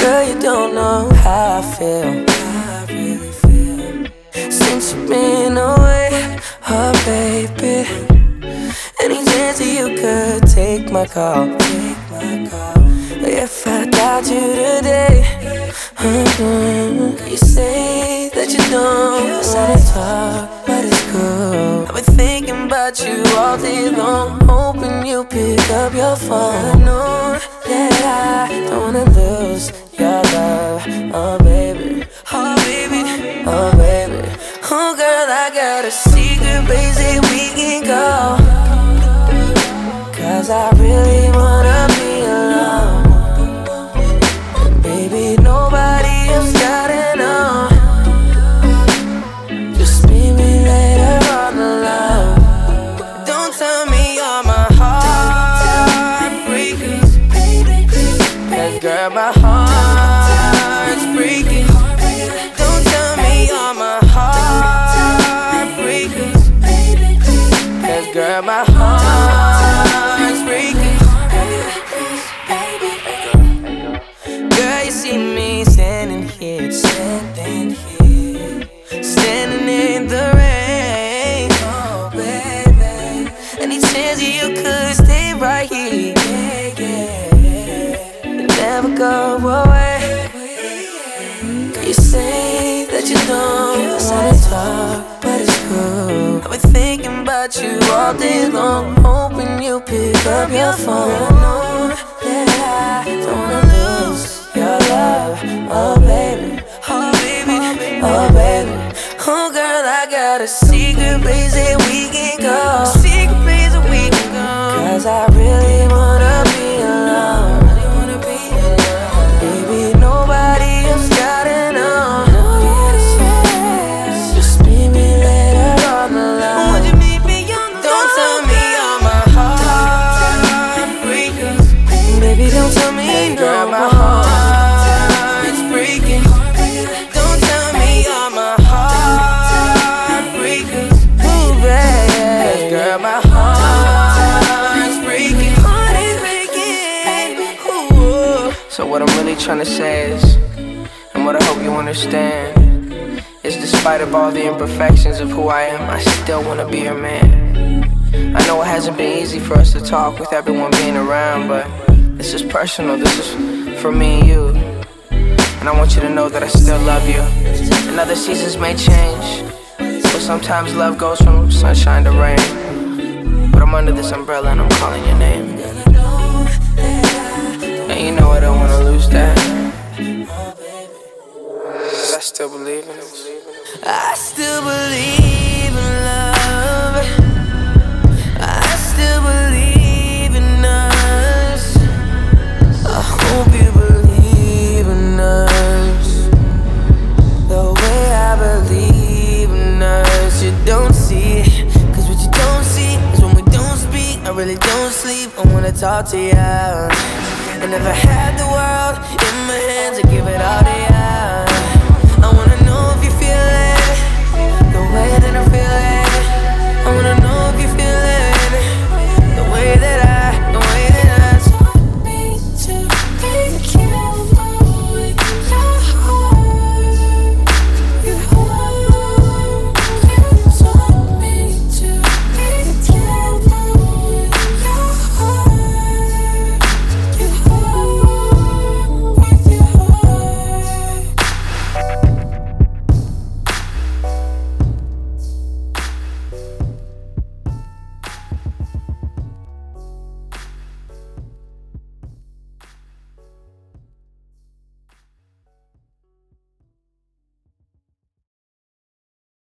Girl, you don't know how I feel, how I really feel since you've been away, oh baby. Any chance that you could take my call, if I got you today. You say that you don't wanna talk, but it's cool. I've been thinking about you all day long, hoping you pick up your phone. I know that I don't wanna lose your love, oh baby, oh baby, oh baby. Oh girl, I got a secret place that we can go, 'cause I really wanna be alone. And baby, nobody else gotta know. Just meet me later on the low. Don't tell me you're my heartbreaker, 'cause girl, my heart's breaking. Don't tell me you're my heartbreaker, 'cause girl, my heart's breaking. Girl, you see me standing here, standing in the rain, oh baby. Any chance you could stay right here, and never go away. You say that you don't wanna talk, but it's cool. I've been thinking about you all day long, hoping you pick up your phone. I know that I don't wanna lose your love, oh baby, oh baby, oh baby. Oh girl, I got a secret place that we can go, secret place that we can go, 'cause I really wanna be alone. Baby, nobody else gotta know. Just meet me later on the line. Don't tell me you're my heartbreaker, baby, don't tell me no. My heart's breaking. Don't tell me you're my heartbreaker, ooh baby, girl, my heart's breaking. Heart is breaking, ooh. So what I'm really trying to say is, and what I hope you understand, is despite of all the imperfections of who I am, I still wanna be your man. I know it hasn't been easy for us to talk with everyone being around, but this is personal, this is for me and you. And I want you to know that I still love you. And other seasons may change, but sometimes love goes from sunshine to rain. But I'm under this umbrella and I'm calling your name. And you know I don't wanna lose that. I still believe in it. I still believe in love. I still believe in us. I hope you believe in us the way I believe in us. You don't see it, 'cause what you don't see is when we don't speak. I really don't sleep, I wanna talk to you. And if I had the world in my hands, I'd give it all to you.